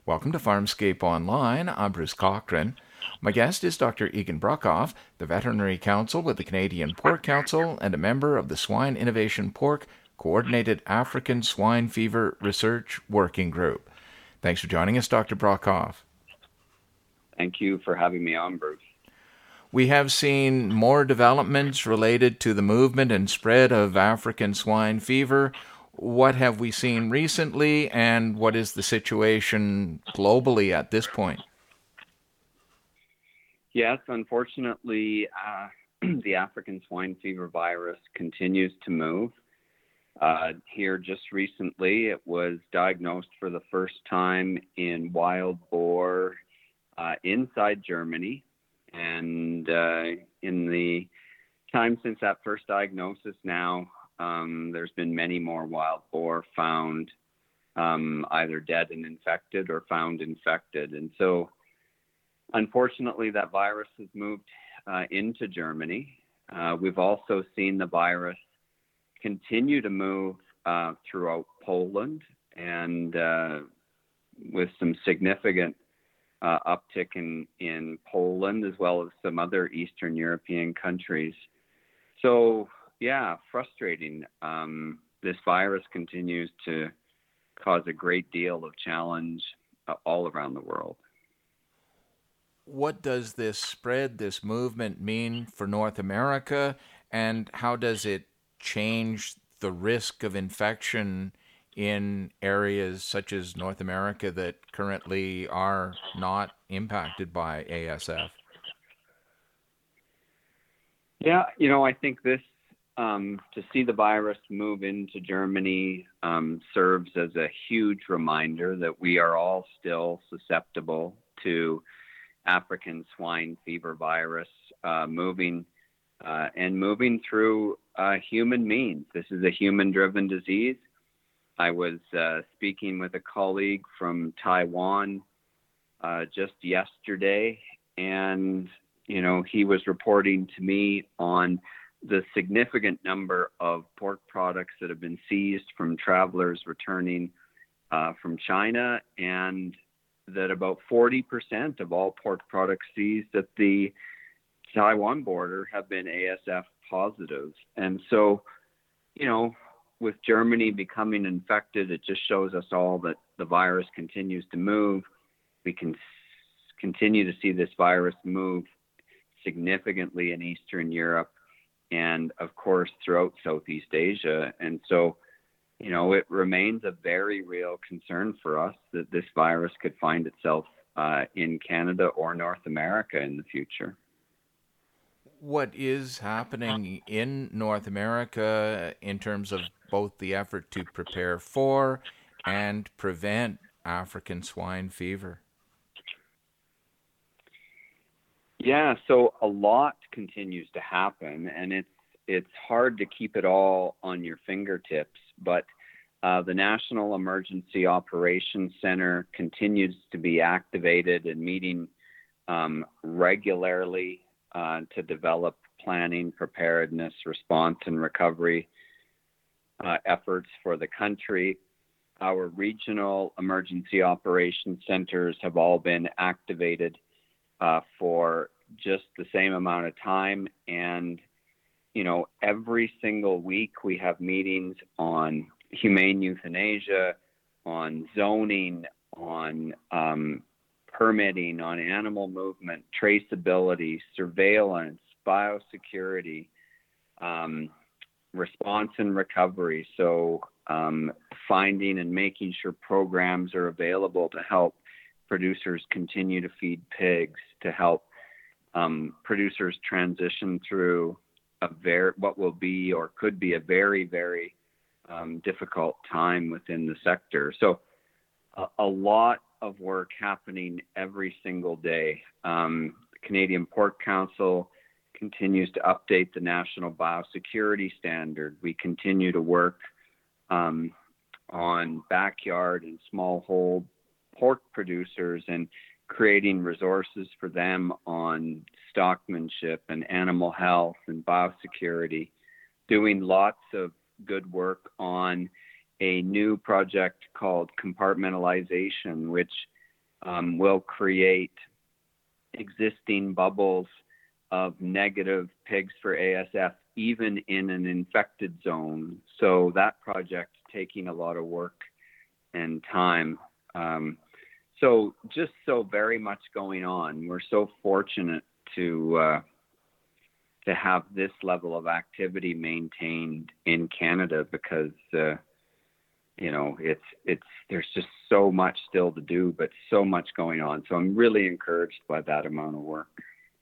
Welcome to Farmscape Online. I'm Bruce Cochran. My guest is Dr. Egan Bruckhoff, the Veterinary Counsel with the Canadian Pork Council and a member of the Swine Innovation Pork Coordinated African Swine Fever Research Working Group. Thanks for joining us, Dr. Bruckhoff. Thank you for having me on, Bruce. We have seen more developments related to the movement and spread of African swine fever. What have we seen recently, and what is the situation globally at this point? Yes, unfortunately, the African swine fever virus continues to move. Here just recently, it was diagnosed for the first time in wild boar inside Germany. And in the time since that first diagnosis now, there's been many more wild boar found either dead and infected or found infected. And so, unfortunately, that virus has moved into Germany. We've also seen the virus continue to move throughout Poland, and with some significant uptick in Poland, as well as some other Eastern European countries. So, yeah, frustrating. This virus continues to cause a great deal of challenge all around the world. What does this spread, this movement mean for North America, and how does it change the risk of infection in areas such as North America that currently are not impacted by ASF? Yeah, I think this, to see the virus move into Germany serves as a huge reminder that we are all still susceptible to African swine fever virus moving through human means. This is a human-driven disease. I was speaking with a colleague from Taiwan just yesterday, and he was reporting to me on the significant number of pork products that have been seized from travelers returning from China, and that about 40% of all pork products seized at the Taiwan border have been ASF positive. And so, with Germany becoming infected, it just shows us all that the virus continues to move. We can continue to see this virus move significantly in Eastern Europe and, of course, throughout Southeast Asia. And so, it remains a very real concern for us that this virus could find itself in Canada or North America in the future. What is happening in North America in terms of both the effort to prepare for and prevent African swine fever? Yeah, so a lot continues to happen, and it's hard to keep it all on your fingertips, but the National Emergency Operations Center continues to be activated and meeting regularly to develop planning, preparedness, response, and recovery efforts for the country. Our regional emergency operations centers have all been activated for just the same amount of time. And, every single week we have meetings on humane euthanasia, on zoning, on permitting, on animal movement, traceability, surveillance, biosecurity, response and recovery. So finding and making sure programs are available to help producers continue to feed pigs, to help producers transition through what will be or could be a very, very difficult time within the sector. So a lot of work happening every single day. The Canadian Pork Council continues to update the National Biosecurity Standard. We continue to work on backyard and smallhold pork producers and creating resources for them on stockmanship and animal health and biosecurity, doing lots of good work on a new project called compartmentalization, which will create existing bubbles of negative pigs for ASF, even in an infected zone. So that project's taking a lot of work and time. So just so very much going on. We're so fortunate to have this level of activity maintained in Canada because there's just so much still to do, but so much going on. So I'm really encouraged by that amount of work.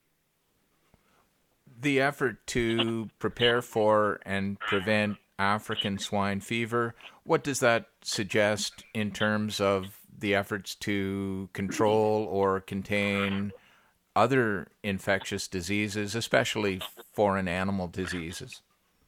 The effort to prepare for and prevent African swine fever, what does that suggest in terms of the efforts to control or contain other infectious diseases, especially foreign animal diseases?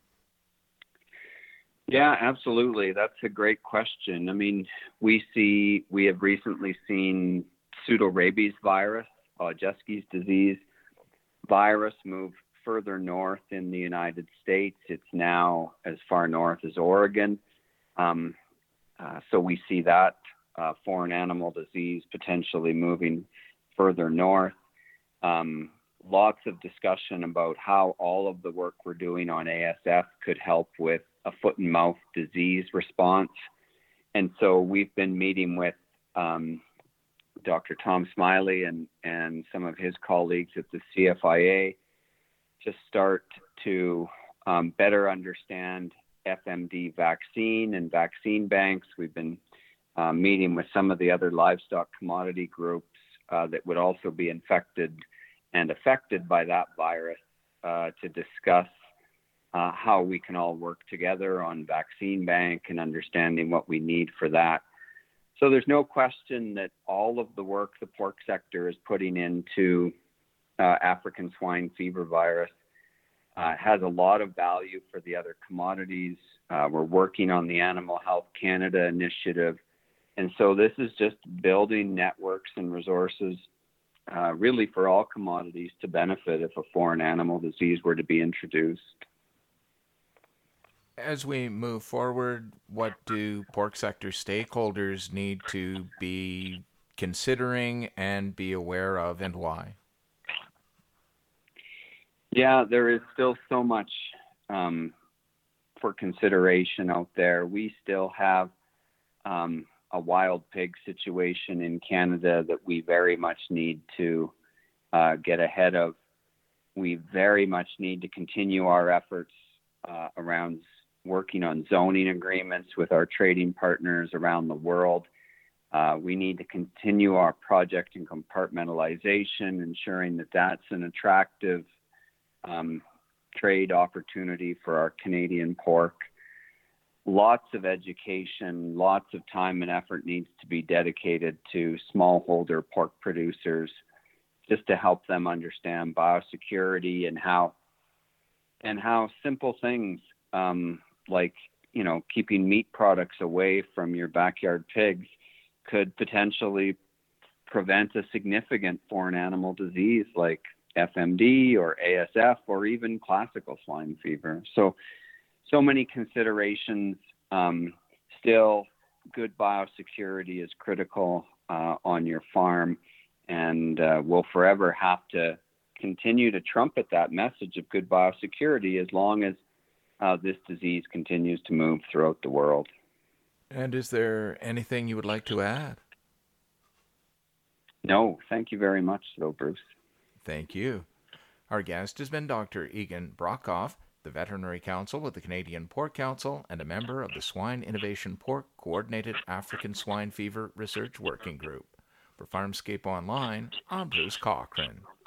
Yeah, absolutely. That's a great question. I mean, we have recently seen pseudorabies virus, Jeschke's disease virus move further north in the United States. It's now as far north as Oregon. So we see that foreign animal disease potentially moving further north. Lots of discussion about how all of the work we're doing on ASF could help with a foot and mouth disease response. And so we've been meeting with Dr. Tom Smiley and some of his colleagues at the CFIA to start to better understand FMD vaccine and vaccine banks. We've been meeting with some of the other livestock commodity groups that would also be infected and affected by that virus to discuss how we can all work together on vaccine bank and understanding what we need for that. So there's no question that all of the work the pork sector is putting into African swine fever virus has a lot of value for the other commodities. We're working on the Animal Health Canada initiative. And so this is just building networks and resources really for all commodities to benefit if a foreign animal disease were to be introduced. As we move forward, what do pork sector stakeholders need to be considering and be aware of, and why? Yeah, there is still so much for consideration out there. We still have a wild pig situation in Canada that we very much need to get ahead of. We very much need to continue our efforts around working on zoning agreements with our trading partners around the world. We need to continue our project in compartmentalization, ensuring that that's an attractive trade opportunity for our Canadian pork. Lots of education, lots of time and effort needs to be dedicated to smallholder pork producers just to help them understand biosecurity and how simple things like, keeping meat products away from your backyard pigs could potentially prevent a significant foreign animal disease like FMD or ASF or even classical swine fever. So many considerations. Still, good biosecurity is critical on your farm, and we'll forever have to continue to trumpet that message of good biosecurity as long as this disease continues to move throughout the world. And is there anything you would like to add? No, thank you very much, though, Bruce. Thank you. Our guest has been Dr. Egan Brockhoff, the Veterinary Counsel with the Canadian Pork Council and a member of the Swine Innovation Pork Coordinated African Swine Fever Research Working Group. For Farmscape Online, I'm Bruce Cochran.